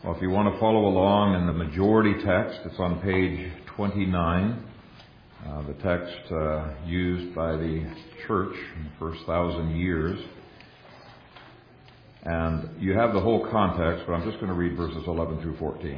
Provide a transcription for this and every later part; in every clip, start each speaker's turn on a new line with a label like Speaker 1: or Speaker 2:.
Speaker 1: Well, if you want to follow along in the majority text, it's on page 29, the text used by the church in the first 1,000 years. And you have the whole context, but I'm just going to read verses 11 through 14.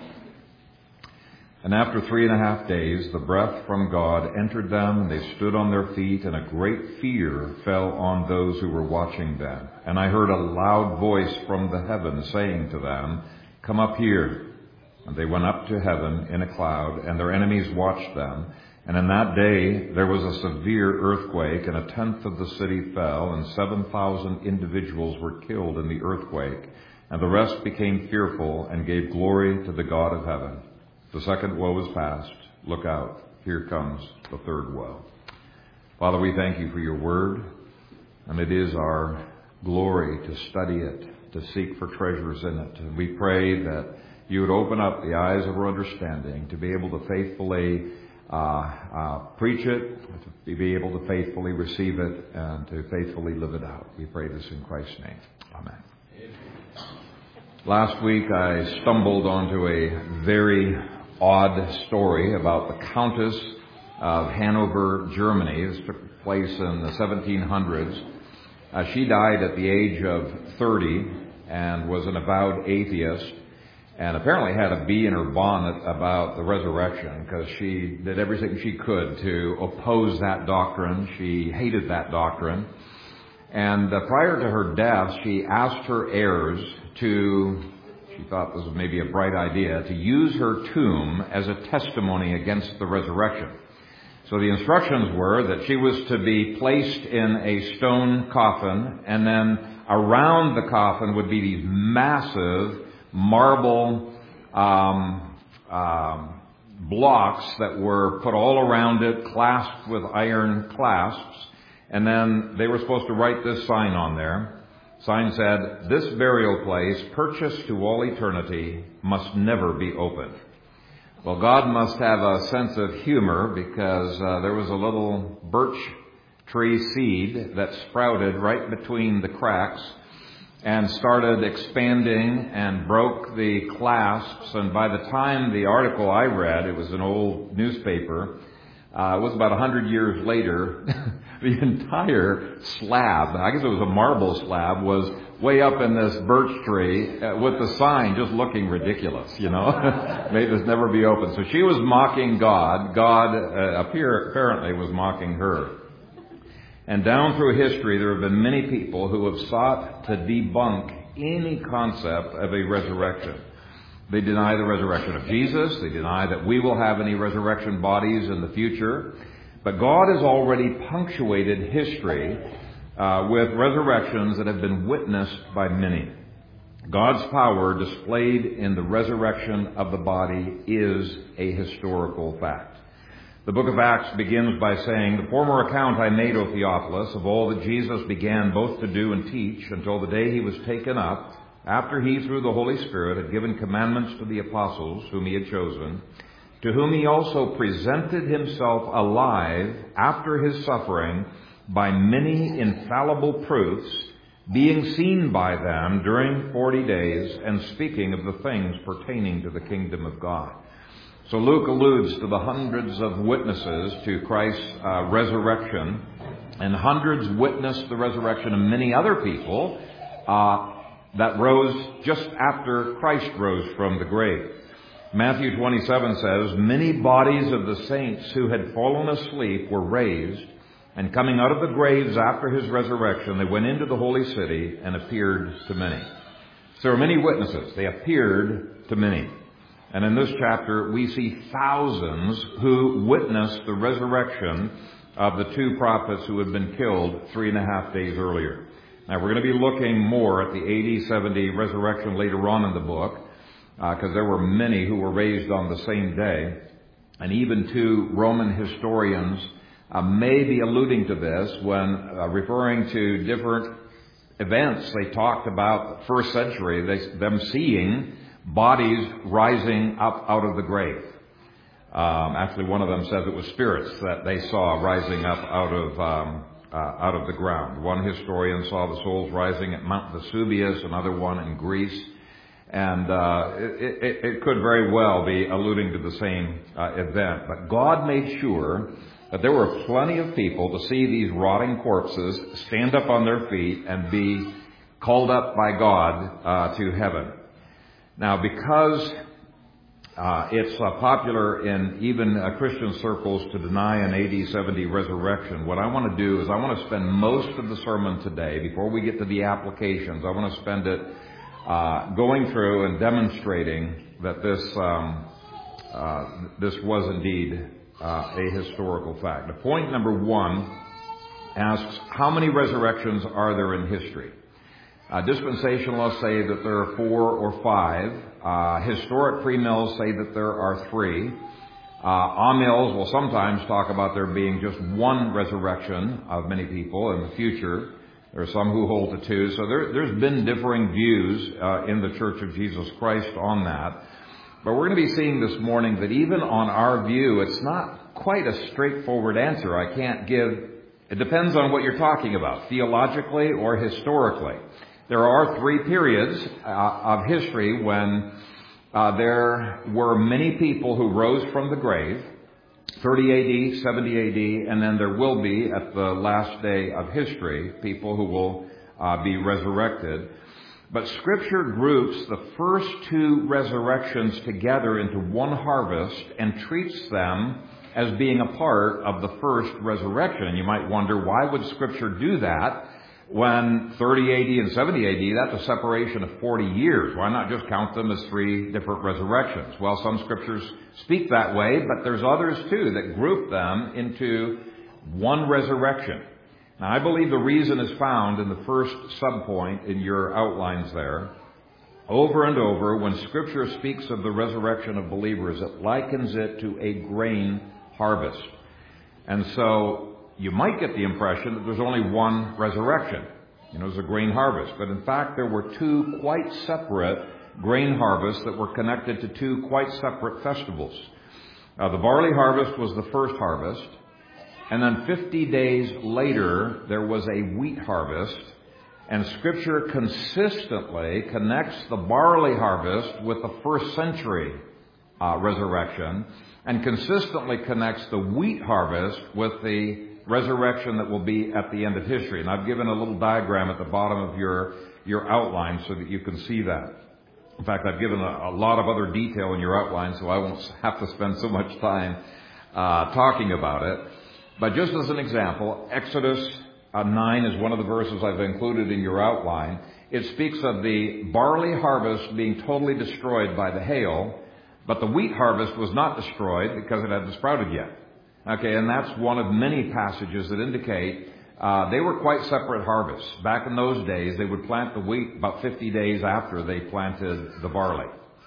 Speaker 1: And after 3.5 days, the breath from God entered them, and they stood on their feet, and a great fear fell on those who were watching them. And I heard a loud voice from the heavens saying to them, "Come up here." And they went up to heaven in a cloud, and their enemies watched them. And in that day there was a severe earthquake, and 1/10 of the city fell, and 7,000 individuals were killed in the earthquake. And the rest became fearful and gave glory to the God of heaven. The second woe is past. Look out. Here comes the third woe. Father, we thank you for your word, and it is our glory to study it, to seek for treasures in it. And we pray that you would open up the eyes of our understanding to be able to faithfully preach it, to be able to faithfully receive it, and to faithfully live it out. We pray this in Christ's name. Amen. Last week I stumbled onto a very odd story about the Countess of Hanover, Germany. This took place in the 1700s. She died at the age of 30 and was an avowed atheist, and apparently had a bee in her bonnet about the resurrection, because she did everything she could to oppose that doctrine. She hated that doctrine. And prior to her death, she asked her heirs she thought this was maybe a bright idea, to use her tomb as a testimony against the resurrection. So the instructions were that she was to be placed in a stone coffin, and then around the coffin would be these massive marble blocks that were put all around it, clasped with iron clasps. And then they were supposed to write this sign on there. Sign said, "This burial place, purchased to all eternity, must never be opened." Well, God must have a sense of humor, because there was a little birch tree seed that sprouted right between the cracks and started expanding and broke the clasps. And by the time the article I read, it was an old newspaper, it was about 100 years later, the entire slab, I guess it was a marble slab, was way up in this birch tree with the sign just looking ridiculous, May this never be open. So she was mocking God. God apparently was mocking her. And down through history, there have been many people who have sought to debunk any concept of a resurrection. They deny the resurrection of Jesus. They deny that we will have any resurrection bodies in the future. But God has already punctuated history with resurrections that have been witnessed by many. God's power displayed in the resurrection of the body is a historical fact. The book of Acts begins by saying, "The former account I made, O Theophilus, of all that Jesus began both to do and teach until the day he was taken up, after he, through the Holy Spirit, had given commandments to the apostles whom he had chosen, to whom he also presented himself alive after his suffering by many infallible proofs, being seen by them during 40 days, and speaking of the things pertaining to the kingdom of God." So Luke alludes to the hundreds of witnesses to Christ's resurrection, and hundreds witnessed the resurrection of many other people that rose just after Christ rose from the grave. Matthew 27 says, "Many bodies of the saints who had fallen asleep were raised, and coming out of the graves after his resurrection, they went into the holy city and appeared to many." So there were many witnesses. They appeared to many. And in this chapter, we see thousands who witnessed the resurrection of the two prophets who had been killed 3.5 days earlier. Now, we're going to be looking more at the AD 70 resurrection later on in the book, because there were many who were raised on the same day. And even two Roman historians may be alluding to this when referring to different events. They talked about the first century, them seeing bodies rising up out of the grave. Actually, one of them says it was spirits that they saw rising up out of the ground. One historian saw the souls rising at Mount Vesuvius, another one in Greece. And it could very well be alluding to the same event. But God made sure that there were plenty of people to see these rotting corpses stand up on their feet and be called up by God to heaven. Now, because it's popular in even Christian circles to deny an AD 70 resurrection, what I want to do is I want to spend most of the sermon today, before we get to the applications, I want to spend it going through and demonstrating that this was indeed a historical fact. The point number 1 asks, how many resurrections are there in history? Dispensationalists say that there are 4 or 5. Historic premills say that there are 3. Amills will sometimes talk about there being just 1 resurrection of many people in the future. There are some who hold to 2. So there's been differing views in the Church of Jesus Christ on that. But we're going to be seeing this morning that even on our view, it's not quite a straightforward answer. I can't give. It depends on what you're talking about, theologically or historically. There are 3 periods of history when there were many people who rose from the grave, 30 AD, 70 AD, and then there will be, at the last day of history, people who will be resurrected. But Scripture groups the first 2 resurrections together into one harvest and treats them as being a part of the first resurrection. And you might wonder, why would Scripture do that when 30 AD and 70 AD, that's a separation of 40 years? Why not just count them as 3 different resurrections? Well, some Scriptures speak that way, but there's others too that group them into one resurrection. Now, I believe the reason is found in the first subpoint in your outlines there. Over and over, when Scripture speaks of the resurrection of believers, it likens it to a grain harvest. And so you might get the impression that there's only one resurrection. There's a grain harvest. But in fact, there were 2 quite separate grain harvests that were connected to 2 quite separate festivals. The barley harvest was the first harvest. And then 50 days later, there was a wheat harvest. And Scripture consistently connects the barley harvest with the first century resurrection, and consistently connects the wheat harvest with the resurrection that will be at the end of history. And I've given a little diagram at the bottom of your outline so that you can see that. In fact, I've given a lot of other detail in your outline, so I won't have to spend so much time talking about it. But just as an example, Exodus 9 is one of the verses I've included in your outline. It speaks of the barley harvest being totally destroyed by the hail, but the wheat harvest was not destroyed because it hadn't sprouted yet. Okay, and that's one of many passages that indicate they were quite separate harvests. Back in those days, they would plant the wheat about 50 days after they planted the barley.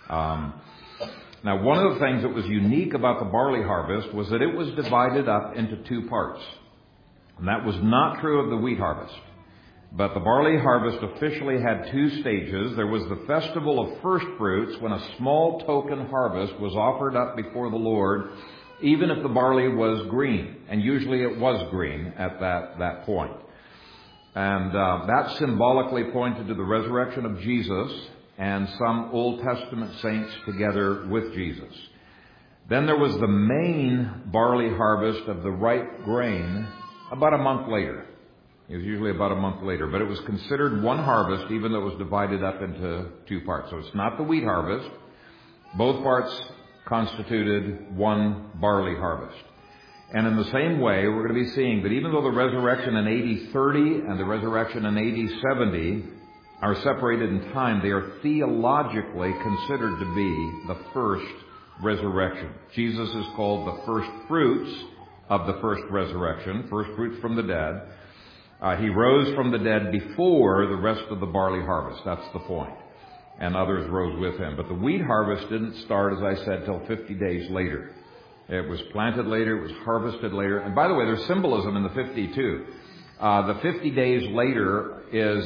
Speaker 1: Now, one of the things that was unique about the barley harvest was that it was divided up into 2 parts. And that was not true of the wheat harvest. But the barley harvest officially had 2 stages. There was the festival of first fruits, when a small token harvest was offered up before the Lord, even if the barley was green. And usually it was green at that point. And that symbolically pointed to the resurrection of Jesus and some Old Testament saints together with Jesus. Then there was the main barley harvest of the ripe grain about a month later. It was usually about a month later, but it was considered one harvest even though it was divided up into 2 parts. So it's not the wheat harvest. Both parts constituted one barley harvest. And in the same way, we're going to be seeing that even though the resurrection in AD 30 and the resurrection in AD 70 are separated in time, they are theologically considered to be the first resurrection. Jesus is called the first fruits of the first resurrection, first fruits from the dead. He rose from the dead before the rest of the barley harvest. That's the point. And others rose with him. But the wheat harvest didn't start, as I said, till 50 days later. It was planted later. It was harvested later. And by the way, there's symbolism in the 50 too. The 50 days later is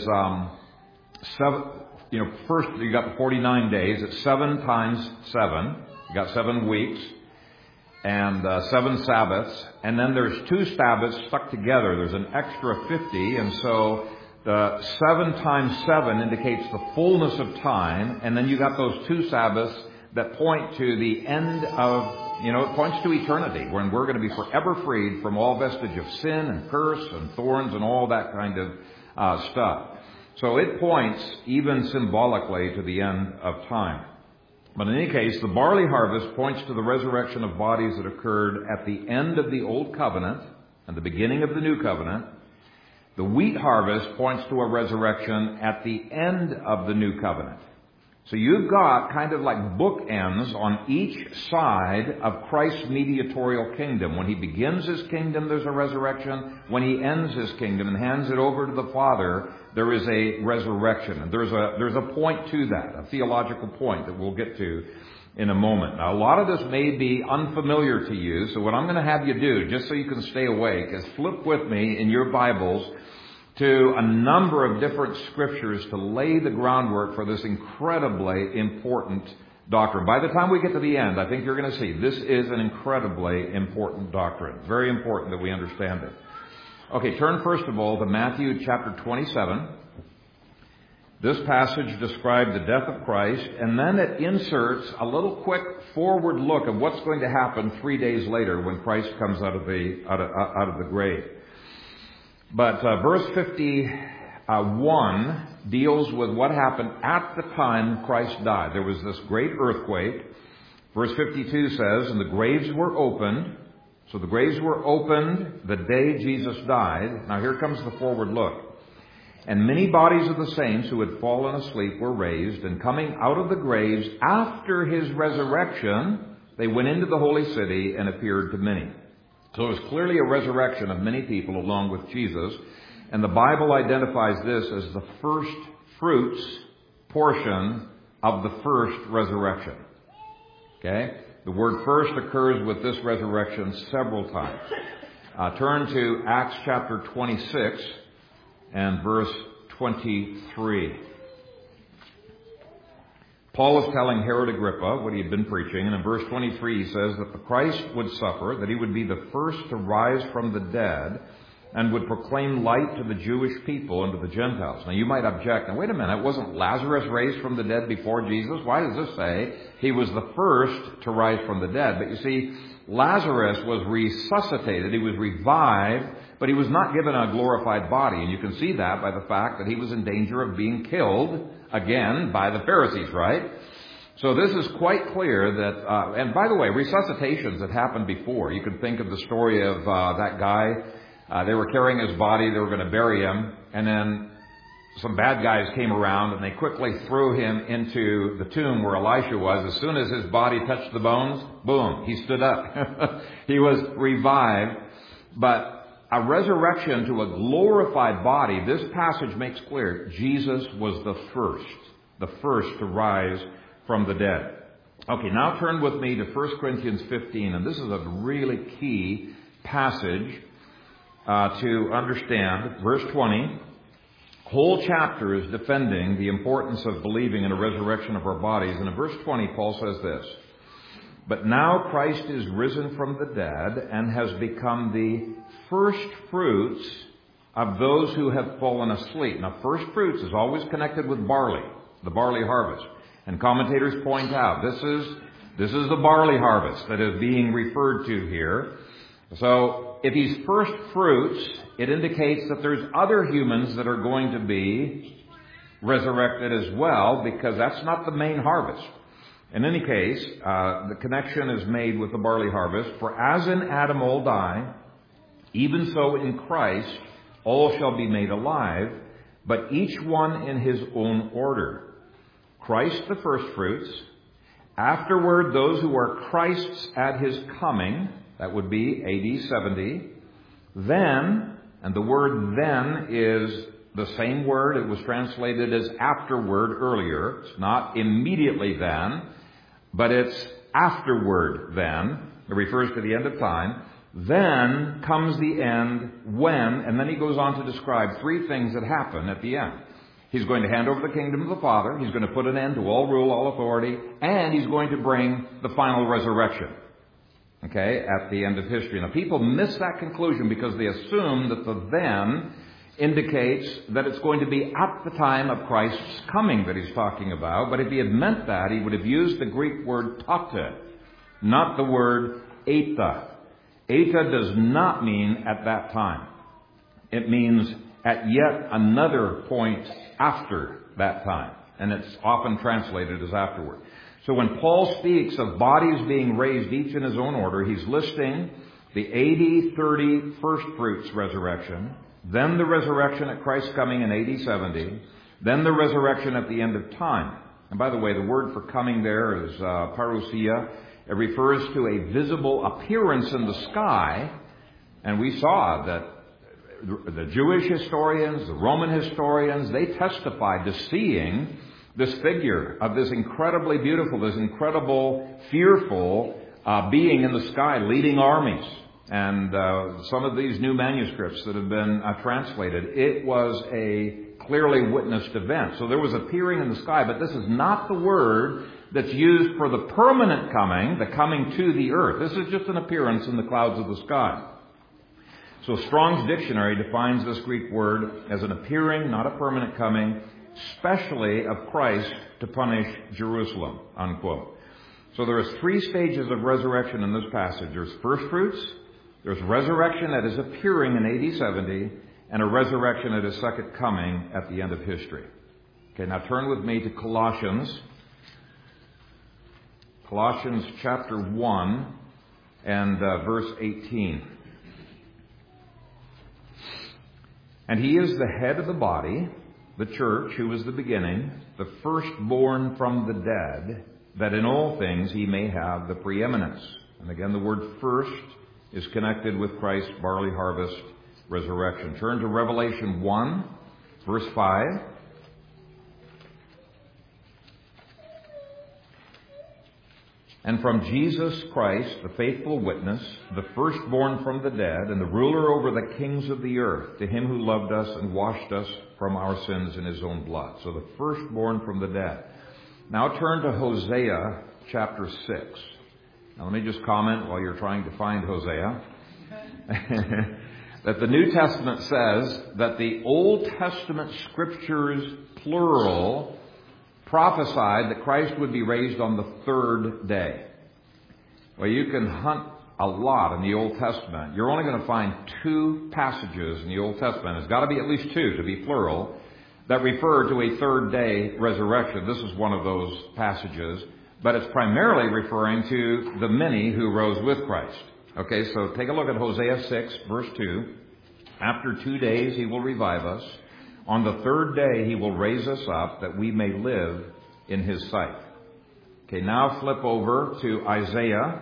Speaker 1: first you got the 49 days. It's 7 times 7. You got 7 weeks and 7 Sabbaths. And then there's 2 Sabbaths stuck together. There's an extra 50. And so The 7 times 7 indicates the fullness of time, and then you got those 2 Sabbaths that point to the end of, it points to eternity, when we're going to be forever freed from all vestige of sin and curse and thorns and all that kind of stuff. So it points even symbolically to the end of time. But in any case, the barley harvest points to the resurrection of bodies that occurred at the end of the Old Covenant and the beginning of the New Covenant. The wheat harvest points to a resurrection at the end of the New Covenant. So you've got kind of like bookends on each side of Christ's mediatorial kingdom. When he begins his kingdom, there's a resurrection. When he ends his kingdom and hands it over to the Father, there is a resurrection. And there's a point to that, a theological point that we'll get to in a moment. Now, a lot of this may be unfamiliar to you, so what I'm going to have you do, just so you can stay awake, is flip with me in your Bibles to a number of different scriptures to lay the groundwork for this incredibly important doctrine. By the time we get to the end, I think you're going to see this is an incredibly important doctrine. Very important that we understand it. Okay, turn first of all to Matthew chapter 27. This passage described the death of Christ, and then it inserts a little quick forward look of what's going to happen 3 days later when Christ comes out of the grave. But verse 51 deals with what happened at the time Christ died. There was this great earthquake. Verse 52 says, and the graves were opened. So the graves were opened the day Jesus died. Now here comes the forward look. And many bodies of the saints who had fallen asleep were raised, and coming out of the graves after his resurrection, they went into the holy city and appeared to many. So it was clearly a resurrection of many people along with Jesus. And the Bible identifies this as the first fruits portion of the first resurrection. Okay? The word first occurs with this resurrection several times. Turn to Acts chapter 26 and verse 23. Paul is telling Herod Agrippa what he had been preaching, and in verse 23 he says that the Christ would suffer, that he would be the first to rise from the dead, and would proclaim light to the Jewish people and to the Gentiles. Now you might object, now wait a minute, wasn't Lazarus raised from the dead before Jesus? Why does this say he was the first to rise from the dead? But you see, Lazarus was resuscitated, he was revived, but he was not given a glorified body. And you can see that by the fact that he was in danger of being killed again by the Pharisees, right? So this is quite clear that, and by the way, resuscitations had happened before. You can think of the story of that guy. They were carrying his body, they were going to bury him, and then some bad guys came around and they quickly threw him into the tomb where Elisha was. As soon as his body touched the bones, boom, he stood up. He was revived. But a resurrection to a glorified body, this passage makes clear Jesus was the first to rise from the dead. Okay, now turn with me to 1 Corinthians 15, and this is a really key passage to understand. Verse 20, whole chapter is defending the importance of believing in a resurrection of our bodies. And in verse 20, Paul says this, but now Christ is risen from the dead and has become the first fruits of those who have fallen asleep. Now, first fruits is always connected with barley, the barley harvest. And commentators point out this is the barley harvest that is being referred to here. So if he's first fruits, it indicates that there's other humans that are going to be resurrected as well, because that's not the main harvest. In any case, the connection is made with the barley harvest. For as in Adam all die, even so in Christ all shall be made alive, but each one in his own order. Christ the first fruits, afterward those who are Christ's at his coming, that would be AD 70. Then, and the word then is the same word, it was translated as afterward earlier. It's not immediately then, but it's afterward then. It refers to the end of time. Then comes the end when, and then he goes on to describe three things that happen at the end. He's going to hand over the kingdom to the Father. He's going to put an end to all rule, all authority, and he's going to bring the final resurrection. Okay, at the end of history. Now, people miss that conclusion because they assume that the then indicates that it's going to be at the time of Christ's coming that he's talking about. But if he had meant that, he would have used the Greek word tate, not the word eta. Eta does not mean at that time. It means at yet another point after that time. And it's often translated as afterward. So when Paul speaks of bodies being raised each in his own order, he's listing the AD 30 first fruits resurrection, then the resurrection at Christ's coming in AD 70, then the resurrection at the end of time. And by the way, the word for coming there is parousia. It refers to a visible appearance in the sky. And we saw that the Jewish historians, the Roman historians, they testified to seeing this figure of this incredibly beautiful, this incredible, fearful being in the sky leading armies. And some of these new manuscripts that have been translated, it was a clearly witnessed event. So there was appearing in the sky, but this is not the word that's used for the permanent coming, the coming to the earth. This is just an appearance in the clouds of the sky. So Strong's Dictionary defines this Greek word as an appearing, not a permanent coming, specially of Christ to punish Jerusalem, unquote. So there is 3 stages of resurrection in this passage. There's first fruits, there's resurrection that is appearing in AD 70, and a resurrection at his second coming at the end of history. Okay, now turn with me to Colossians. Colossians chapter 1 and verse 18. And he is the head of the body, the church, who is the beginning, the firstborn from the dead, that in all things he may have the preeminence. And again, the word first is connected with Christ's barley harvest resurrection. Turn to Revelation 1, verse 5. And from Jesus Christ, the faithful witness, the firstborn from the dead, and the ruler over the kings of the earth, to him who loved us and washed us from our sins in his own blood. So the firstborn from the dead. Now turn to Hosea chapter 6. Now let me just comment while you're trying to find Hosea. That the New Testament says that the Old Testament scriptures, plural, prophesied that Christ would be raised on the third day. Well, you can hunt a lot in the Old Testament. You're only going to find 2 passages in the Old Testament. It's got to be at least 2 to be plural that refer to a third day resurrection. This is one of those passages, but it's primarily referring to the many who rose with Christ. Okay, so take a look at Hosea 6, verse 2. After 2 days he will revive us. On the third day he will raise us up that we may live in his sight. Okay, now flip over to Isaiah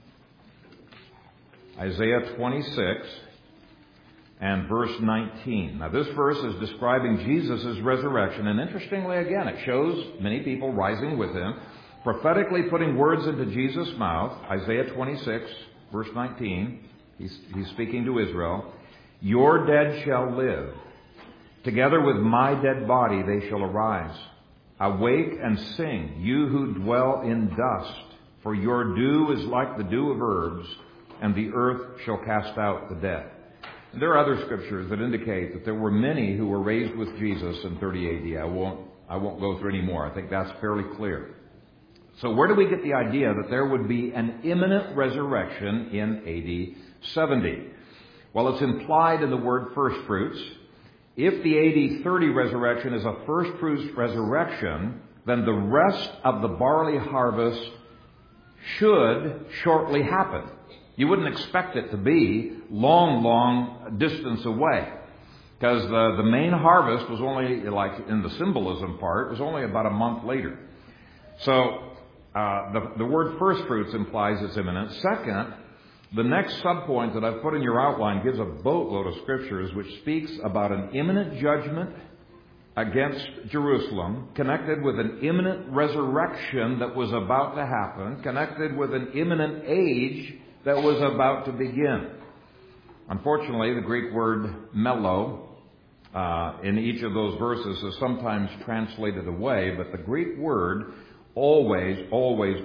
Speaker 1: 26 and verse 19. Now this verse is describing Jesus' resurrection, and interestingly again, it shows many people rising with him, prophetically putting words into Jesus' mouth. Isaiah 26, verse 19, he's speaking to Israel. Your dead shall live. Together with my dead body they shall arise. Awake and sing, you who dwell in dust, for your dew is like the dew of herbs, and the earth shall cast out the dead. There are other scriptures that indicate that there were many who were raised with Jesus in 30 AD. I won't go through any more. I think that's fairly clear. So where do we get the idea that there would be an imminent resurrection in AD 70? Well, it's implied in the word first fruits. If the AD 30 resurrection is a first fruits resurrection, then the rest of the barley harvest should shortly happen. You wouldn't expect it to be long distance away, because the main harvest was only, like in the symbolism part, was only about a month later. So the word first fruits implies it's imminent. Second, the next subpoint that I've put in your outline gives a boatload of scriptures which speaks about an imminent judgment against Jerusalem, connected with an imminent resurrection that was about to happen, connected with an imminent age that was about to begin. Unfortunately, the Greek word melo in each of those verses is sometimes translated away, but the Greek word always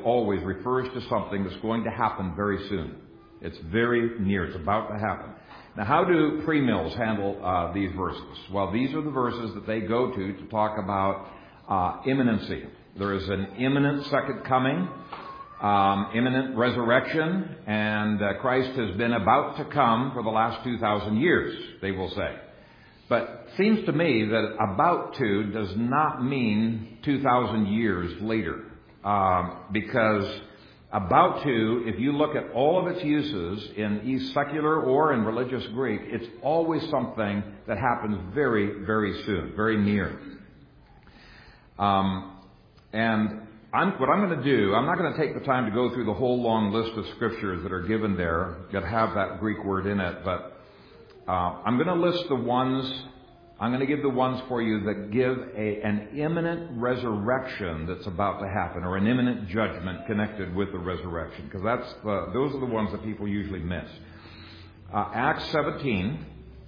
Speaker 1: refers to something that's going to happen very soon. It's very near. It's about to happen. Now, how do premills handle these verses? Well, these are the verses that they go to talk about imminency. There is an imminent second coming, imminent resurrection, and Christ has been about to come for the last 2,000 years, they will say. But it seems to me that about to does not mean 2,000 years later. Because about to, if you look at all of its uses in secular or in religious Greek, it's always something that happens very, very soon, very near. And what I'm going to do, I'm not going to take the time to go through the whole long list of scriptures that are given there that have that Greek word in it, but I'm going to list the ones, I'm going to give the ones for you that give an imminent resurrection that's about to happen, or an imminent judgment connected with the resurrection, because those are the ones that people usually miss. Acts 17,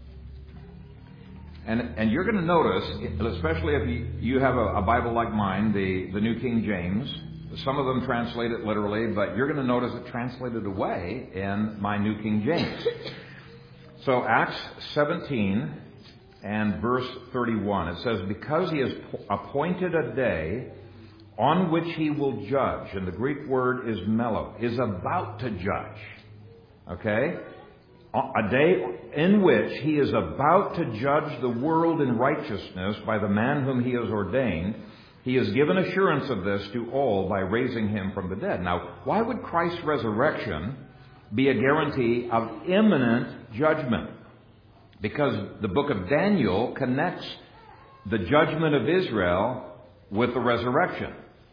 Speaker 1: and you're going to notice, especially if you have a Bible like mine, the New King James, some of them translate it literally, but you're going to notice it translated away in my New King James. So Acts 17 and verse 31, it says, because he has appointed a day on which he will judge, and the Greek word is mello, is about to judge. Okay? A day in which he is about to judge the world in righteousness by the man whom he has ordained. He has given assurance of this to all by raising him from the dead. Now, why would Christ's resurrection be a guarantee of imminent judgment? Because the book of Daniel connects the judgment of Israel with the resurrection.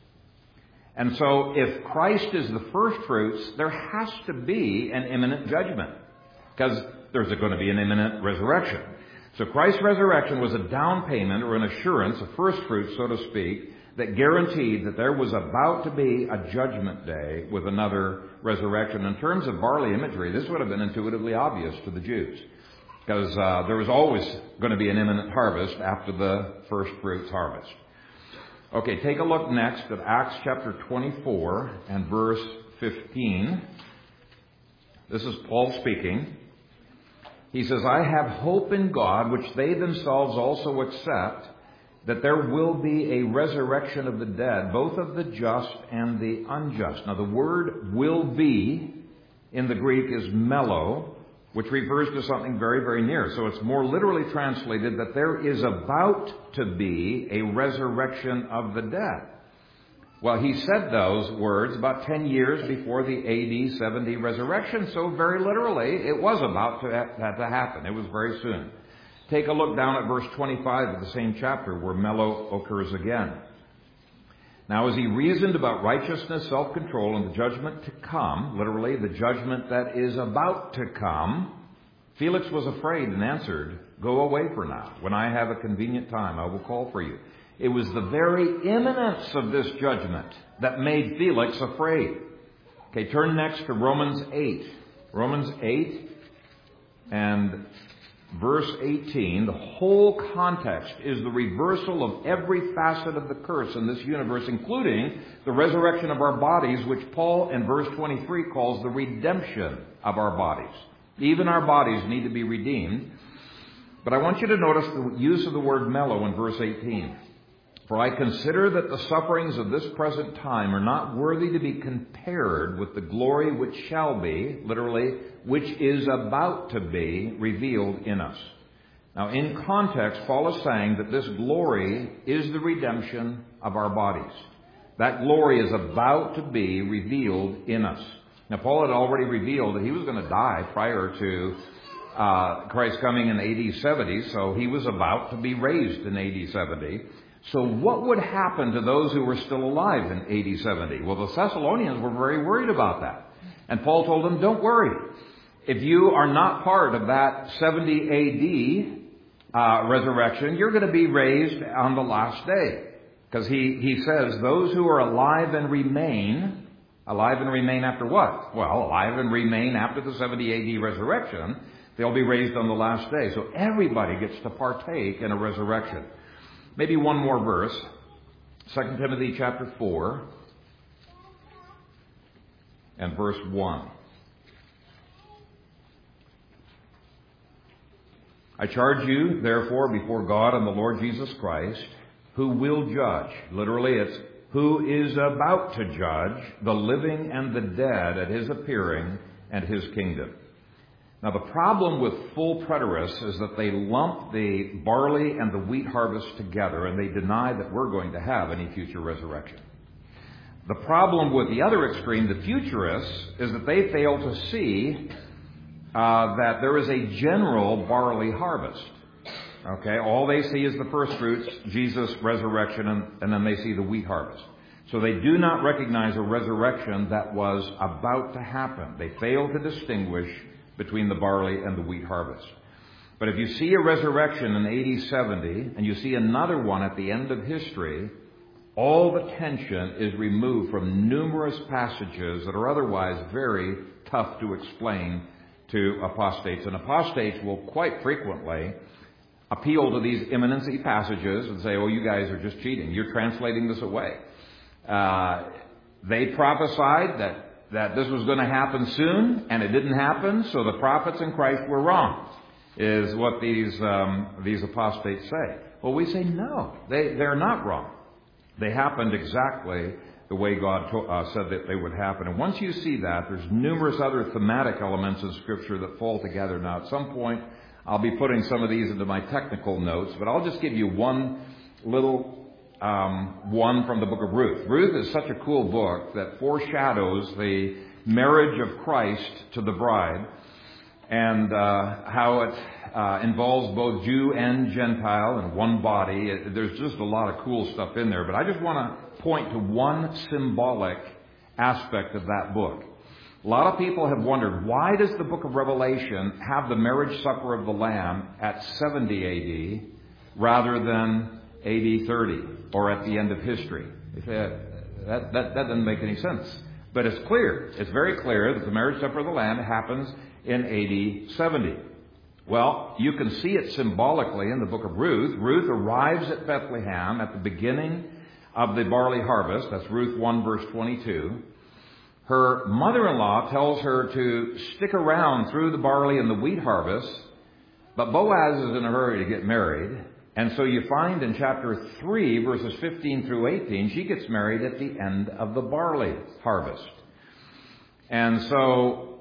Speaker 1: And so if Christ is the first fruits, there has to be an imminent judgment, because there's going to be an imminent resurrection. So Christ's resurrection was a down payment, or an assurance, a first fruit, so to speak, that guaranteed that there was about to be a judgment day with another resurrection. In terms of barley imagery, this would have been intuitively obvious to the Jews, because there was always going to be an imminent harvest after the first fruits harvest. Okay, take a look next at Acts chapter 24 and verse 15. This is Paul speaking. He says, I have hope in God, which they themselves also accept, that there will be a resurrection of the dead, both of the just and the unjust. Now, the word will be in the Greek is mello, which refers to something very, very near. So it's more literally translated that there is about to be a resurrection of the dead. Well, he said those words about 10 years before the AD 70 resurrection, so very literally it was about to happen. It was very soon. Take a look down at verse 25 of the same chapter where mello occurs again. Now, as he reasoned about righteousness, self-control, and the judgment to come, literally the judgment that is about to come, Felix was afraid and answered, go away for now. When I have a convenient time, I will call for you. It was the very imminence of this judgment that made Felix afraid. Okay, turn next to Romans 8. Romans 8 and verse 18. The whole context is the reversal of every facet of the curse in this universe, including the resurrection of our bodies, which Paul in verse 23 calls the redemption of our bodies. Even our bodies need to be redeemed. But I want you to notice the use of the word mello in verse 18. For I consider that the sufferings of this present time are not worthy to be compared with the glory which shall be, literally, which is about to be revealed in us. Now, in context, Paul is saying that this glory is the redemption of our bodies. That glory is about to be revealed in us. Now, Paul had already revealed that he was going to die prior to Christ coming in AD 70, so he was about to be raised in AD 70. So what would happen to those who were still alive in AD 70? Well, the Thessalonians were very worried about that. And Paul told them, don't worry. If you are not part of that 70 AD resurrection, you're going to be raised on the last day. Because he says, those who are alive and remain after what? Well, alive and remain after the 70 AD resurrection, they'll be raised on the last day. So everybody gets to partake in a resurrection. Maybe one more verse, 2 Timothy chapter 4 and verse 1. I charge you, therefore, before God and the Lord Jesus Christ, who will judge. Literally, it's who is about to judge the living and the dead at his appearing and his kingdom. Now, the problem with full preterists is that they lump the barley and the wheat harvest together, and they deny that we're going to have any future resurrection. The problem with the other extreme, the futurists, is that they fail to see that there is a general barley harvest. Okay, all they see is the first fruits, Jesus' resurrection, and then they see the wheat harvest. So they do not recognize a resurrection that was about to happen. They fail to distinguish between the barley and the wheat harvest. But if you see a resurrection in AD 70, and you see another one at the end of history, all the tension is removed from numerous passages that are otherwise very tough to explain to apostates. And apostates will quite frequently appeal to these imminency passages and say, oh, you guys are just cheating. You're translating this away. They prophesied that this was going to happen soon, and it didn't happen, so the prophets in Christ were wrong, is what these apostates say. Well, we say no, they're not wrong. They happened exactly the way God said that they would happen. And once you see that, there's numerous other thematic elements in Scripture that fall together. Now, at some point, I'll be putting some of these into my technical notes, but I'll just give you one little one from the book of Ruth. Ruth is such a cool book that foreshadows the marriage of Christ to the bride and how it involves both Jew and Gentile in one body. There's just a lot of cool stuff in there, but I just want to point to one symbolic aspect of that book. A lot of people have wondered, why does the book of Revelation have the marriage supper of the Lamb at 70 AD rather than AD 30 or at the end of history? That doesn't make any sense. But it's clear. It's very clear that the marriage supper of the Lamb happens in AD 70. Well, you can see it symbolically in the book of Ruth. Ruth arrives at Bethlehem at the beginning of the barley harvest. That's Ruth 1 verse 22. Her mother-in-law tells her to stick around through the barley and the wheat harvest, but Boaz is in a hurry to get married. And so you find in chapter 3, verses 15 through 18, she gets married at the end of the barley harvest. And so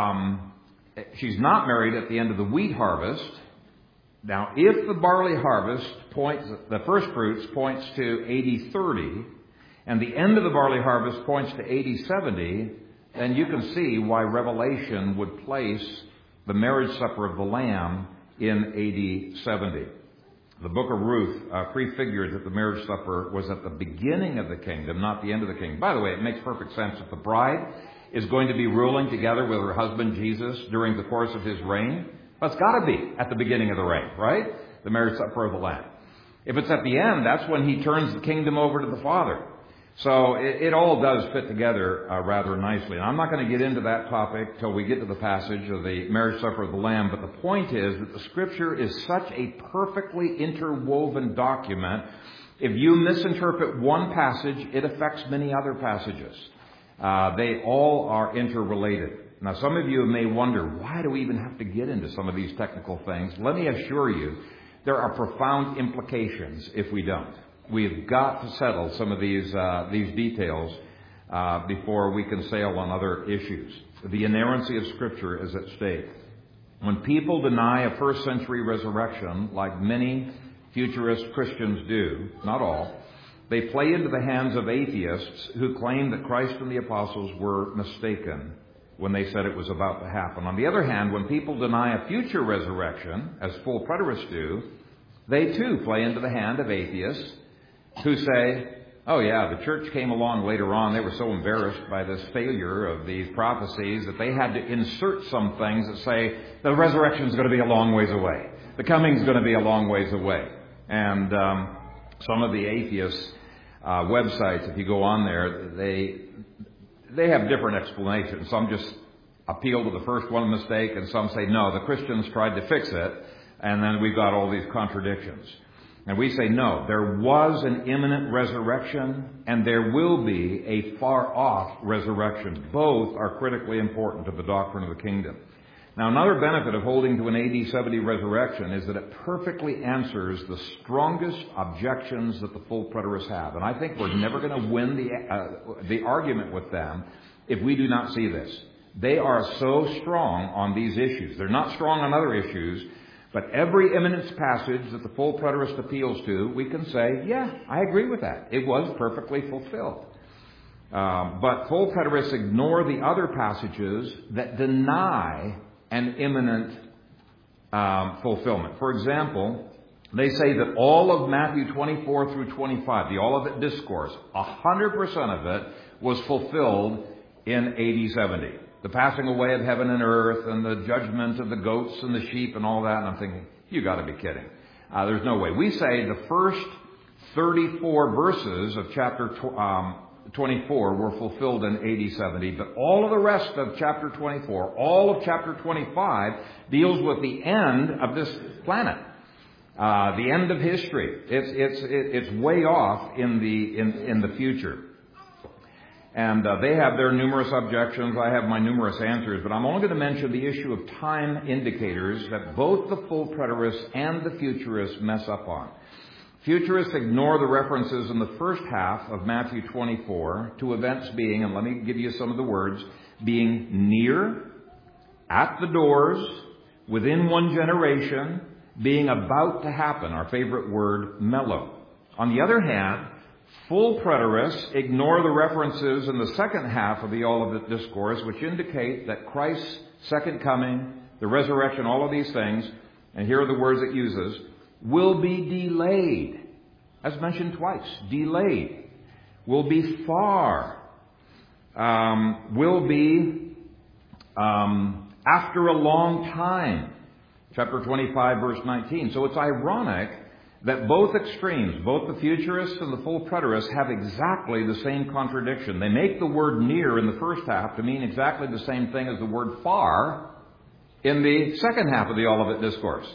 Speaker 1: she's not married at the end of the wheat harvest. Now, if the barley harvest the first fruits points to AD 30, and the end of the barley harvest points to AD 70, then you can see why Revelation would place the marriage supper of the Lamb in AD 70. The book of Ruth prefigures that the marriage supper was at the beginning of the kingdom, not the end of the kingdom. By the way, it makes perfect sense that the bride is going to be ruling together with her husband Jesus during the course of his reign. Well, it's got to be at the beginning of the reign, right? The marriage supper of the Lamb. If it's at the end, that's when he turns the kingdom over to the Father. So it all does fit together rather nicely. And I'm not going to get into that topic till we get to the passage of the marriage supper of the Lamb. But the point is that the Scripture is such a perfectly interwoven document. If you misinterpret one passage, it affects many other passages. They all are interrelated. Now, some of you may wonder, why do we even have to get into some of these technical things? Let me assure you, there are profound implications if we don't. We've got to settle some of these details before we can sail on other issues. The inerrancy of Scripture is at stake. When people deny a first century resurrection, like many futurist Christians do, not all, they play into the hands of atheists who claim that Christ and the apostles were mistaken when they said it was about to happen. On the other hand, when people deny a future resurrection, as full preterists do, they too play into the hand of atheists who say, oh yeah, the church came along later on. They were so embarrassed by this failure of these prophecies that they had to insert some things that say the resurrection is going to be a long ways away. The coming is going to be a long ways away. And some of the atheists' websites, if you go on there, they have different explanations. Some just appeal to the first one mistake, and some say, no, the Christians tried to fix it, and then we've got all these contradictions. And we say, no, there was an imminent resurrection, and there will be a far-off resurrection. Both are critically important to the doctrine of the kingdom. Now, another benefit of holding to an AD 70 resurrection is that it perfectly answers the strongest objections that the full preterists have. And I think we're never going to win the argument with them if we do not see this. They are so strong on these issues. They're not strong on other issues, but every eminence passage that the full preterist appeals to, we can say, yeah, I agree with that. It was perfectly fulfilled. But full preterists ignore the other passages that deny an imminent fulfillment. For example, they say that all of Matthew 24 through 25, the Olivet Discourse, 100% of it was fulfilled in AD 70. The passing away of heaven and earth and the judgment of the goats and the sheep and all that. And I'm thinking, you got to be kidding. There's no way. We say the first 34 verses of chapter 24 were fulfilled in AD 70, but all of the rest of chapter 24, all of chapter 25 deals with the end of this planet, the end of history. It's way off in the future. And they have their numerous objections. I have my numerous answers, but I'm only going to mention the issue of time indicators that both the full preterists and the futurists mess up on. Futurists ignore the references in the first half of Matthew 24 to events being, and let me give you some of the words, being near, at the doors, within one generation, being about to happen. Our favorite word, mellow. On the other hand, full preterists ignore the references in the second half of the Olivet Discourse, which indicate that Christ's second coming, the resurrection, all of these things, and here are the words it uses, will be delayed. As mentioned twice, delayed. Will be far. Will be after a long time. Chapter 25, verse 19. So it's ironic that both extremes, both the futurists and the full preterists, have exactly the same contradiction. They make the word near in the first half to mean exactly the same thing as the word far in the second half of the Olivet Discourse.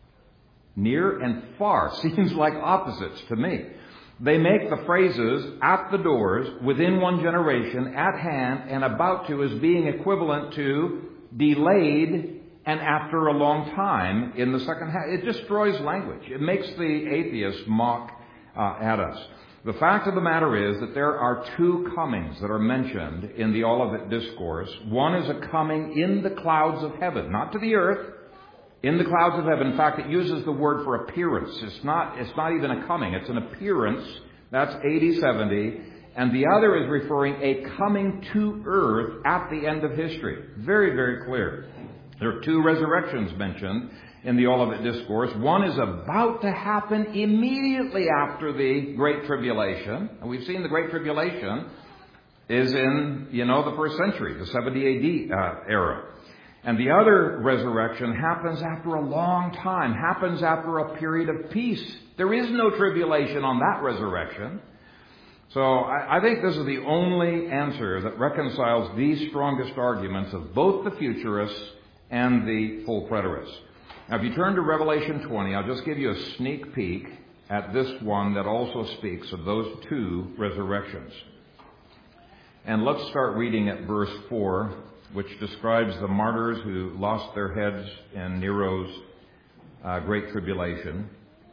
Speaker 1: Near and far seems like opposites to me. They make the phrases at the doors, within one generation, at hand, and about to as being equivalent to delayed and after a long time in the second half. It destroys language. It makes the atheists mock at us. The fact of the matter is that there are two comings that are mentioned in the Olivet Discourse. One is a coming in the clouds of heaven, not to the earth, in the clouds of heaven. In fact, it uses the word for appearance. It's not even a coming. It's an appearance. That's AD 70. And the other is referring a coming to earth at the end of history. Very, very clear. There are two resurrections mentioned in the Olivet Discourse. One is about to happen immediately after the Great Tribulation. And we've seen the Great Tribulation is in, the first century, the 70 AD era. And the other resurrection happens after a long time, happens after a period of peace. There is no tribulation on that resurrection. So I think this is the only answer that reconciles these strongest arguments of both the futurists and the full preterists. Now, if you turn to Revelation 20, I'll just give you a sneak peek at this one that also speaks of those two resurrections. And let's start reading at verse 4, which describes the martyrs who lost their heads in Nero's great tribulation.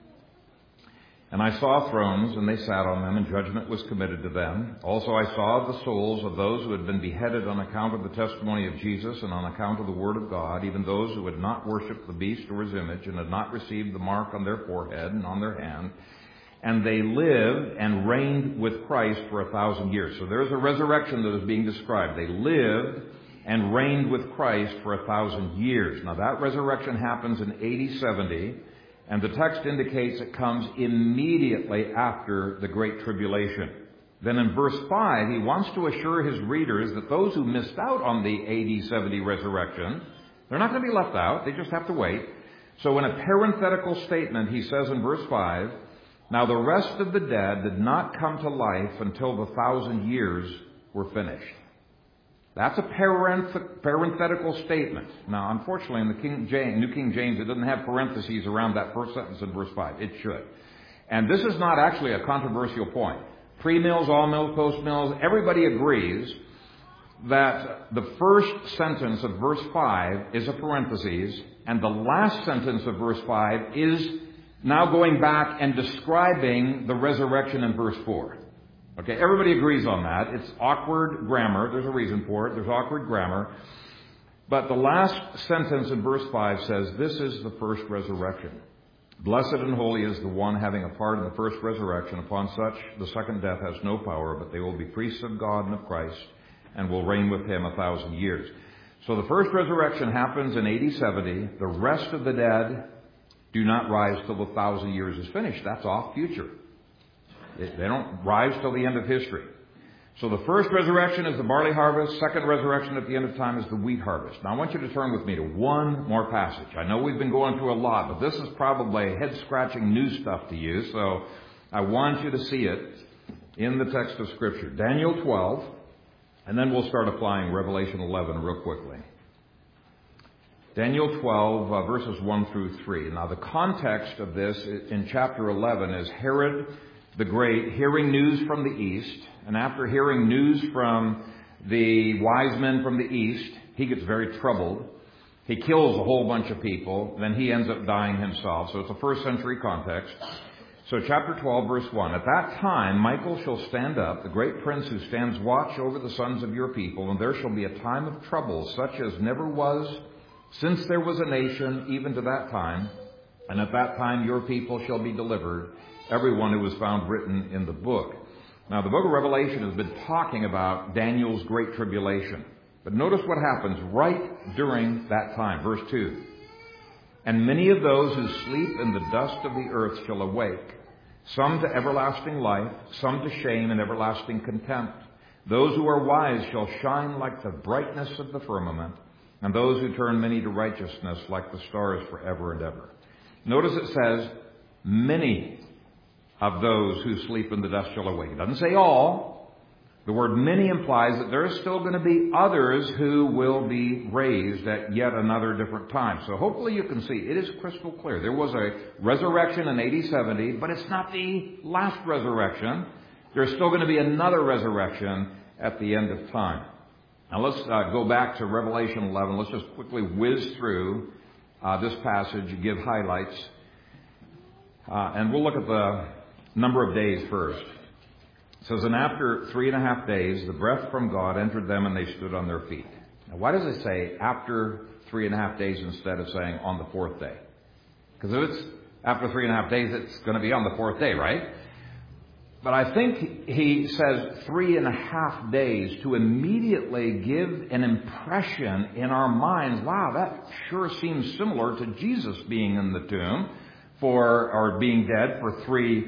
Speaker 1: And I saw thrones, and they sat on them, and judgment was committed to them. Also I saw the souls of those who had been beheaded on account of the testimony of Jesus and on account of the word of God, even those who had not worshipped the beast or his image, and had not received the mark on their forehead and on their hand. And they lived and reigned with Christ for 1,000 years. So there's a resurrection that is being described. They lived and reigned with Christ for 1,000 years. Now that resurrection happens in AD 70. And the text indicates it comes immediately after the Great Tribulation. Then in verse 5, he wants to assure his readers that those who missed out on the AD 70 resurrection, they're not going to be left out. They just have to wait. So in a parenthetical statement, he says in verse 5, now the rest of the dead did not come to life until the 1,000 years were finished. That's a parenthetical statement. Now, unfortunately, in the New King James, it doesn't have parentheses around that first sentence in verse 5. It should. And this is not actually a controversial point. Pre-mills, all mills, post-mills, everybody agrees that the first sentence of verse 5 is a parenthesis, and the last sentence of verse 5 is now going back and describing the resurrection in verse 4. Okay, everybody agrees on that. It's awkward grammar. There's a reason for it. There's awkward grammar. But the last sentence in verse 5 says, this is the first resurrection. Blessed and holy is the one having a part in the first resurrection. Upon such, the second death has no power, but they will be priests of God and of Christ, and will reign with him 1,000 years. So the first resurrection happens in AD 70. The rest of the dead do not rise till the 1,000 years is finished. That's off future. They don't rise till the end of history. So the first resurrection is the barley harvest. Second resurrection at the end of time is the wheat harvest. Now I want you to turn with me to one more passage. I know we've been going through a lot, but this is probably head-scratching new stuff to you. So I want you to see it in the text of Scripture. Daniel 12, and then we'll start applying Revelation 11 real quickly. Daniel 12, verses 1 through 3. Now the context of this in chapter 11 is Herod the Great hearing news from the east, and after hearing news from the wise men from the east, he gets very troubled. He kills a whole bunch of people, then he ends up dying himself. So it's a first century context. So chapter 12, verse 1. At that time, Michael shall stand up, the great prince who stands watch over the sons of your people, and there shall be a time of trouble, such as never was since there was a nation, even to that time. And at that time your people shall be delivered, everyone who was found written in the book. Now, the book of Revelation has been talking about Daniel's great tribulation. But notice what happens right during that time. Verse 2. And many of those who sleep in the dust of the earth shall awake, some to everlasting life, some to shame and everlasting contempt. Those who are wise shall shine like the brightness of the firmament, and those who turn many to righteousness like the stars forever and ever. Notice it says, many of those who sleep in the dust shall awake. It doesn't say all. The word many implies that there is still going to be others who will be raised at yet another different time. So hopefully you can see it is crystal clear. There was a resurrection in AD 70, but it's not the last resurrection. There's still going to be another resurrection at the end of time. Now let's go back to Revelation 11. Let's just quickly whiz through this passage, give highlights. And we'll look at the number of days first. It says, and after 3.5 days, the breath from God entered them, and they stood on their feet. Now, why does it say after 3.5 days instead of saying on the fourth day? Because if it's after 3.5 days, it's going to be on the fourth day, right? But I think he says 3.5 days to immediately give an impression in our minds. Wow, that sure seems similar to Jesus being in the tomb or being dead for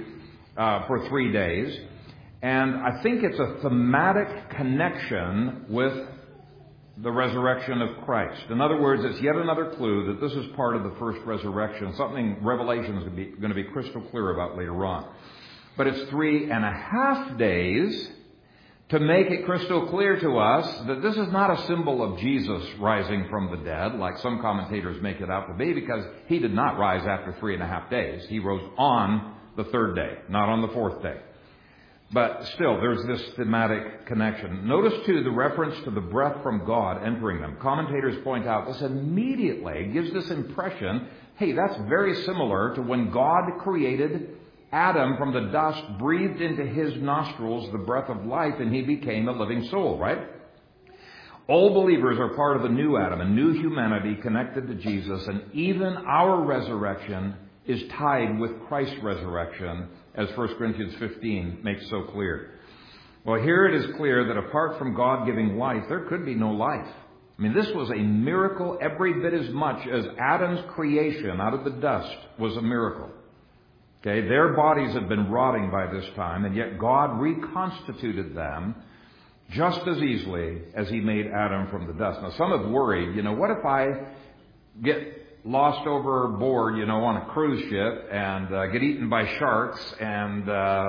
Speaker 1: 3 days. And I think it's a thematic connection with the resurrection of Christ. In other words, it's yet another clue that this is part of the first resurrection, something Revelation is going to be crystal clear about later on. But it's 3.5 days to make it crystal clear to us that this is not a symbol of Jesus rising from the dead, like some commentators make it out to be, because he did not rise after 3.5 days. He rose on the third day, not on the fourth day. But still, there's this thematic connection. Notice, too, the reference to the breath from God entering them. Commentators point out this immediately gives this impression, hey, that's very similar to when God created Adam from the dust, breathed into his nostrils the breath of life, and he became a living soul, right? All believers are part of the new Adam, a new humanity connected to Jesus, and even our resurrection is tied with Christ's resurrection, as 1 Corinthians 15 makes so clear. Well, here it is clear that apart from God giving life, there could be no life. I mean, this was a miracle every bit as much as Adam's creation out of the dust was a miracle. Okay, their bodies had been rotting by this time, and yet God reconstituted them just as easily as he made Adam from the dust. Now, some have worried, what if I get lost overboard, on a cruise ship and get eaten by sharks, and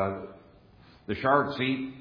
Speaker 1: the sharks eat,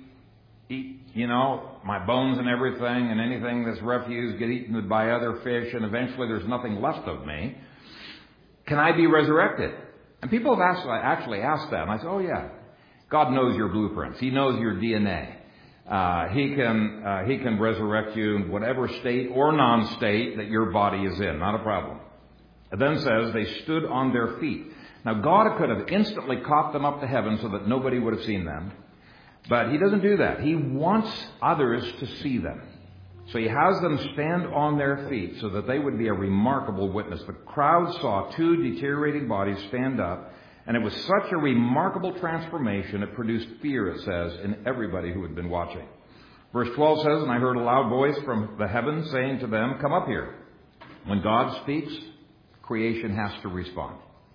Speaker 1: my bones and everything, and anything that's refuse get eaten by other fish, and eventually there's nothing left of me. Can I be resurrected? And people have actually asked that, and I said, oh yeah, God knows your blueprints. He knows your DNA. He can resurrect you in whatever state or non-state that your body is in. Not a problem. It then says they stood on their feet. Now, God could have instantly caught them up to heaven so that nobody would have seen them. But He doesn't do that. He wants others to see them. So He has them stand on their feet so that they would be a remarkable witness. The crowd saw two deteriorating bodies stand up, and it was such a remarkable transformation, it produced fear, it says, in everybody who had been watching. Verse 12 says, "And I heard a loud voice from the heavens saying to them, 'Come up here.'" When God speaks, creation has to respond.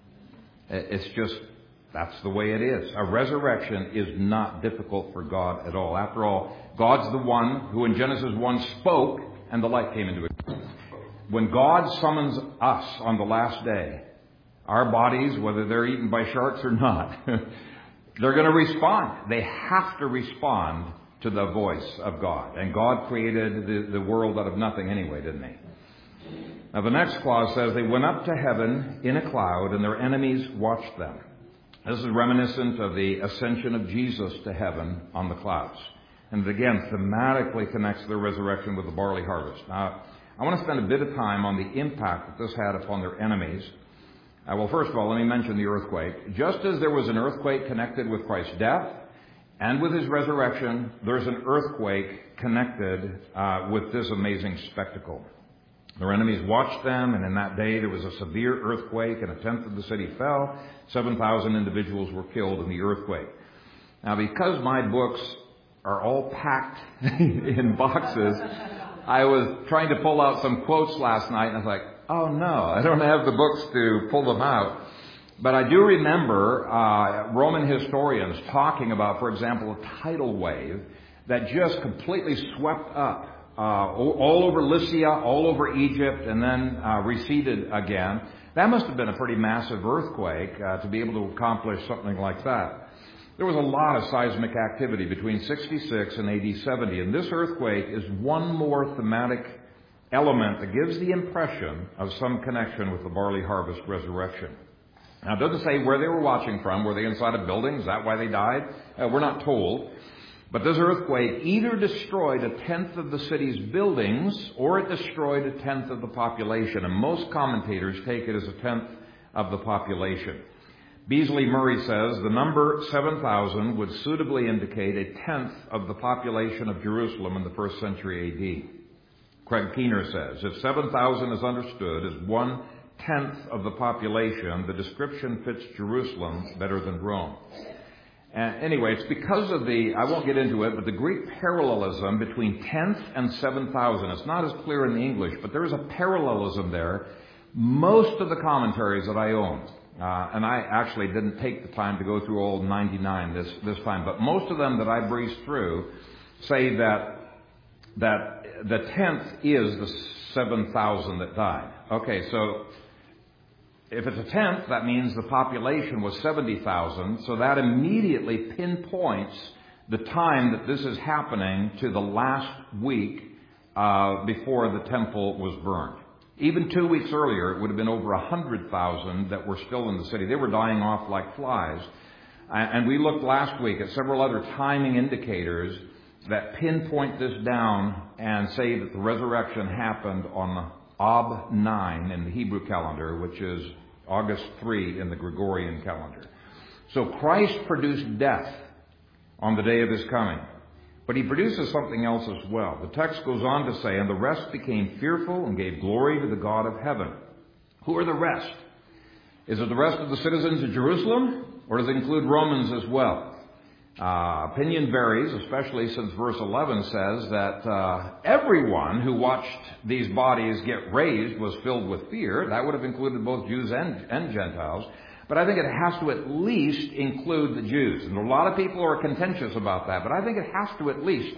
Speaker 1: It's just, that's the way it is. A resurrection is not difficult for God at all. After all, God's the one who in Genesis 1 spoke and the light came into existence. When God summons us on the last day, our bodies, whether they're eaten by sharks or not, they're going to respond. They have to respond to the voice of God. And God created the world out of nothing anyway, didn't He? Now the next clause says, "They went up to heaven in a cloud, and their enemies watched them." This is reminiscent of the ascension of Jesus to heaven on the clouds. And again, thematically connects the resurrection with the barley harvest. Now, I want to spend a bit of time on the impact that this had upon their enemies. Well, first of all, let me mention the earthquake. Just as there was an earthquake connected with Christ's death and with His resurrection, there's an earthquake connected with this amazing spectacle. Their enemies watched them, and in that day there was a severe earthquake, and a tenth of the city fell. 7,000 individuals were killed in the earthquake. Now, because my books are all packed in boxes, I was trying to pull out some quotes last night, and I was like, oh no, I don't have the books to pull them out. But I do remember Roman historians talking about, for example, a tidal wave that just completely swept up all over Lycia, all over Egypt, and then receded again. That must have been a pretty massive earthquake to be able to accomplish something like that. There was a lot of seismic activity between 66 and AD 70, and this earthquake is one more thematic element that gives the impression of some connection with the barley harvest resurrection. Now, it doesn't say where they were watching from. Were they inside a building? Is that why they died? We're not told. But this earthquake either destroyed a tenth of the city's buildings or it destroyed a tenth of the population. And most commentators take it as a tenth of the population. Beasley Murray says the number 7,000 would suitably indicate a tenth of the population of Jerusalem in the first century A.D. Craig Keener says if 7,000 is understood as 1/10 of the population, the description fits Jerusalem better than Rome. And anyway, it's because of I won't get into it, but the Greek parallelism between 10th and 7,000. It's not as clear in the English, but there is a parallelism there. Most of the commentaries that I own, and I actually didn't take the time to go through all 99 this time, but most of them that I breezed through say that the 10th is the 7,000 that died. Okay, so if it's a tenth, that means the population was 70,000. So that immediately pinpoints the time that this is happening to the last week before the temple was burned. Even 2 weeks earlier, it would have been over 100,000 that were still in the city. They were dying off like flies. And we looked last week at several other timing indicators that pinpoint this down and say that the resurrection happened on Ab 9 in the Hebrew calendar, which is August 3 in the Gregorian calendar. So Christ produced death on the day of His coming. But He produces something else as well. The text goes on to say, and the rest became fearful and gave glory to the God of heaven. Who are the rest? Is it the rest of the citizens of Jerusalem? Or does it include Romans as well? Opinion varies, especially since verse 11 says that everyone who watched these bodies get raised was filled with fear. That would have included both Jews and Gentiles. But I think it has to at least include the Jews. And a lot of people are contentious about that. But I think it has to at least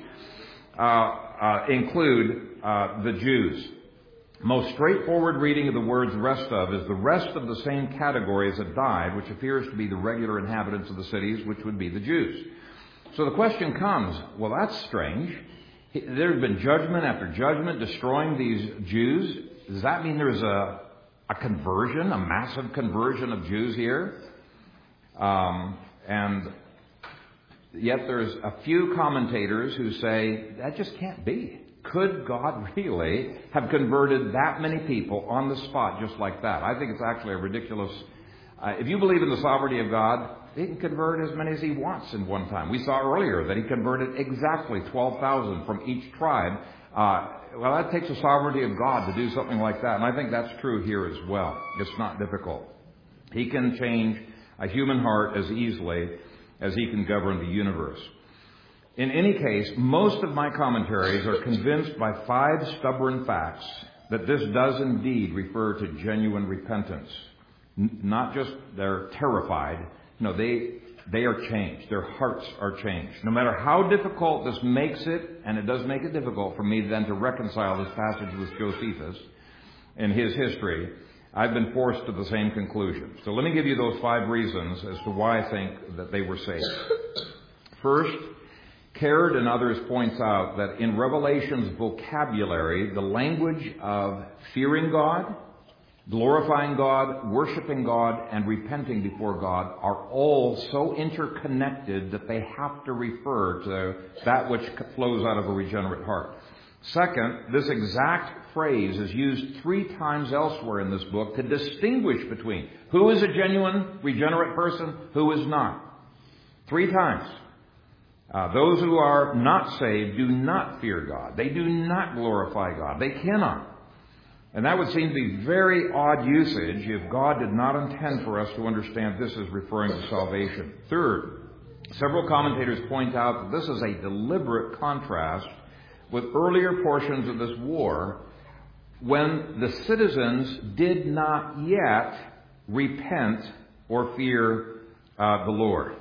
Speaker 1: include the Jews. Most straightforward reading of the words rest of is the rest of the same category as that died, which appears to be the regular inhabitants of the cities, which would be the Jews. So the question comes, well, that's strange. There's been judgment after judgment destroying these Jews. Does that mean there's a conversion, a massive conversion of Jews here? And Yet there's a few commentators who say, that just can't be. Could God really have converted that many people on the spot just like that? I think it's actually a ridiculous... if you believe in the sovereignty of God, He can convert as many as He wants in one time. We saw earlier that He converted exactly 12,000 from each tribe. Well, that takes the sovereignty of God to do something like that, and I think that's true here as well. It's not difficult. He can change a human heart as easily as He can govern the universe. In any case, most of my commentaries are convinced by 5 stubborn facts that this does indeed refer to genuine repentance. Not just they're terrified. No, they are changed. Their hearts are changed. No matter how difficult this makes it, and it does make it difficult for me then to reconcile this passage with Josephus and his history, I've been forced to the same conclusion. So let me give you those 5 reasons as to why I think that they were saved. First, Caird and others points out that in Revelation's vocabulary, the language of fearing God, glorifying God, worshiping God, and repenting before God are all so interconnected that they have to refer to that which flows out of a regenerate heart. Second, this exact phrase is used 3 times elsewhere in this book to distinguish between who is a genuine regenerate person, who is not. 3 times. Those who are not saved do not fear God. They do not glorify God. They cannot. And that would seem to be very odd usage if God did not intend for us to understand this as referring to salvation. Third, several commentators point out that this is a deliberate contrast with earlier portions of this war when the citizens did not yet repent or fear the Lord.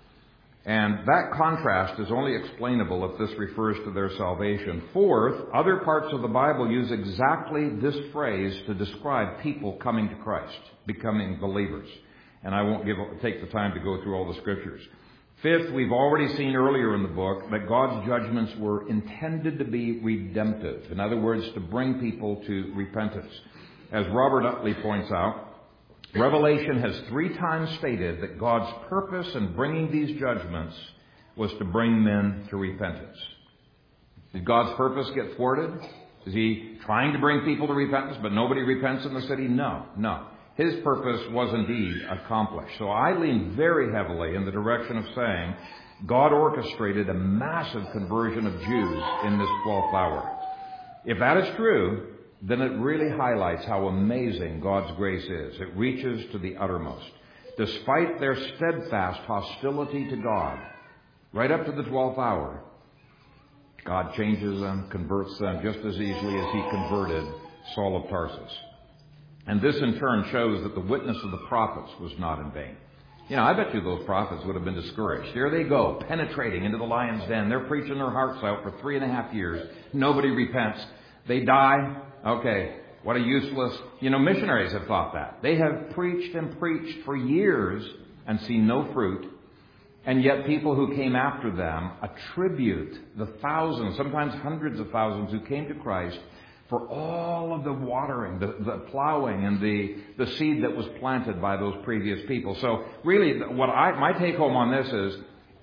Speaker 1: And that contrast is only explainable if this refers to their salvation. Fourth, other parts of the Bible use exactly this phrase to describe people coming to Christ, becoming believers. And I won't take the time to go through all the scriptures. Fifth, we've already seen earlier in the book that God's judgments were intended to be redemptive. In other words, to bring people to repentance. As Robert Utley points out, Revelation has 3 times stated that God's purpose in bringing these judgments was to bring men to repentance. Did God's purpose get thwarted? Is He trying to bring people to repentance, but nobody repents in the city? No. His purpose was indeed accomplished. So I lean very heavily in the direction of saying God orchestrated a massive conversion of Jews in this 12th hour. If that is true, then it really highlights how amazing God's grace is. It reaches to the uttermost. Despite their steadfast hostility to God, right up to the 12th hour, God changes them, converts them just as easily as He converted Saul of Tarsus. And this in turn shows that the witness of the prophets was not in vain. You know, I bet you those prophets would have been discouraged. Here they go, penetrating into the lion's den. They're preaching their hearts out for 3.5 years. Nobody repents. They die. Okay, what a useless... missionaries have thought that. They have preached and preached for years and seen no fruit. And yet people who came after them attribute the thousands, sometimes hundreds of thousands who came to Christ for all of the watering, the plowing, and the seed that was planted by those previous people. So really, my take home on this is,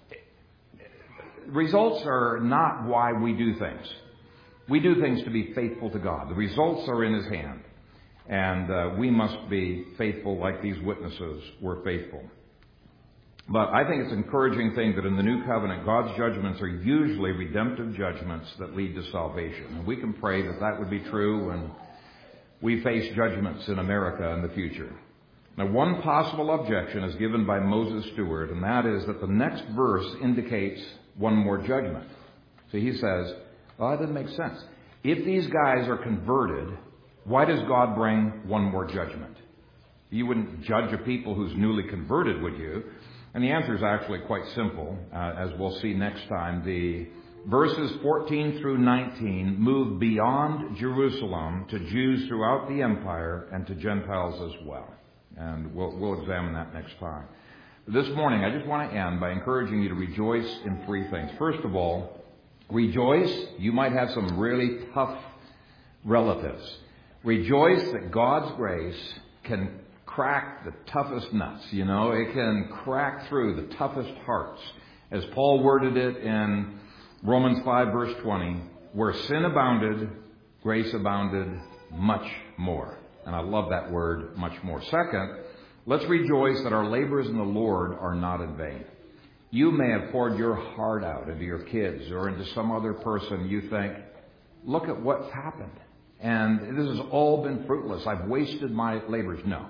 Speaker 1: results are not why we do things. We do things to be faithful to God. The results are in His hand. And we must be faithful like these witnesses were faithful. But I think it's an encouraging thing that in the New Covenant, God's judgments are usually redemptive judgments that lead to salvation. And we can pray that that would be true when we face judgments in America in the future. Now, one possible objection is given by Moses Stewart, and that is that the next verse indicates one more judgment. So he says, well, that doesn't make sense. If these guys are converted, why does God bring one more judgment? You wouldn't judge a people who's newly converted, would you? And the answer is actually quite simple, as we'll see next time. The verses 14 through 19 move beyond Jerusalem to Jews throughout the empire and to Gentiles as well. And we'll examine that next time. This morning, I just want to end by encouraging you to rejoice in 3 things. First of all, rejoice. You might have some really tough relatives. Rejoice that God's grace can crack the toughest nuts. It can crack through the toughest hearts. As Paul worded it in Romans 5 verse 20, where sin abounded, grace abounded much more. And I love that word, much more. Second, let's rejoice that our labors in the Lord are not in vain. You may have poured your heart out into your kids or into some other person. You think, look at what's happened. And this has all been fruitless. I've wasted my labors. No.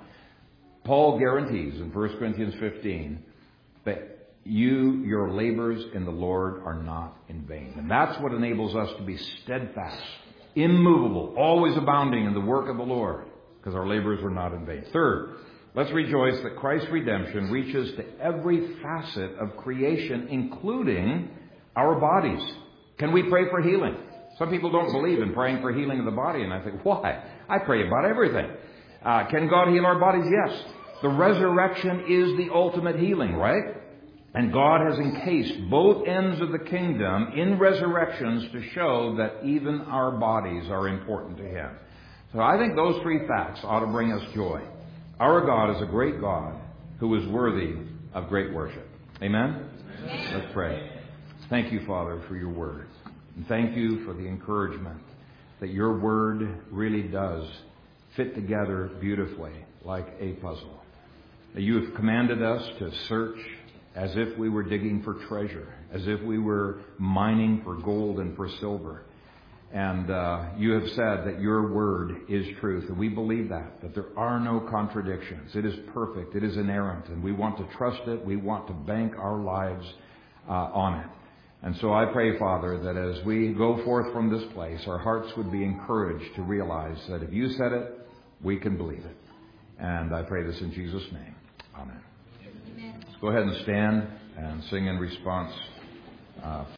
Speaker 1: Paul guarantees in 1 Corinthians 15 that your labors in the Lord are not in vain. And that's what enables us to be steadfast, immovable, always abounding in the work of the Lord, because our labors are not in vain. Third, let's rejoice that Christ's redemption reaches to every facet of creation, including our bodies. Can we pray for healing? Some people don't believe in praying for healing of the body, and I think, why? I pray about everything. Can God heal our bodies? Yes. The resurrection is the ultimate healing, right? And God has encased both ends of the kingdom in resurrections to show that even our bodies are important to Him. So I think those three facts ought to bring us joy. Our God is a great God who is worthy of great worship. Amen? Amen. Let's pray. Thank you, Father, for your word. And thank you for the encouragement that your word really does fit together beautifully like a puzzle. That you have commanded us to search as if we were digging for treasure, as if we were mining for gold and for silver. And you have said that your word is truth. And we believe that there are no contradictions. It is perfect. It is inerrant. And we want to trust it. We want to bank our lives on it. And so I pray, Father, that as we go forth from this place, our hearts would be encouraged to realize that if you said it, we can believe it. And I pray this in Jesus' name. Amen. Amen. Let's go ahead and stand and sing in response.